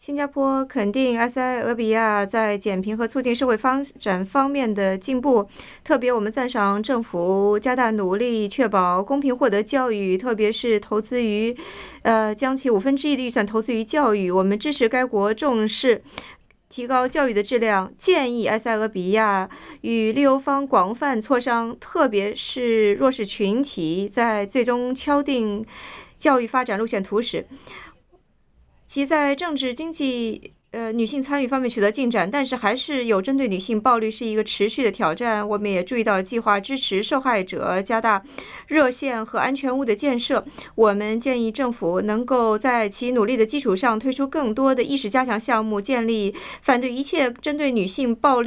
新加坡肯定埃塞俄比亚在减贫和促进社会发展方面的进步，特别我们赞赏政府加大努力，确保公平获得教育，特别是投资于，将其1/5的预算投资于教育。我们支持该国重视提高教育的质量，建议埃塞俄比亚与利欧方广泛磋商，特别是弱势群体，在最终敲定教育发展路线图时。其在政治、经济、女性参与方面取得进展，但是还是有针对女性暴力是一个持续的挑战。我们也注意到计划支持受害者，加大热线和安全屋的建设。我们建议政府能够在其努力的基础上推出更多的意识加强项目，建立反对一切针对女性暴力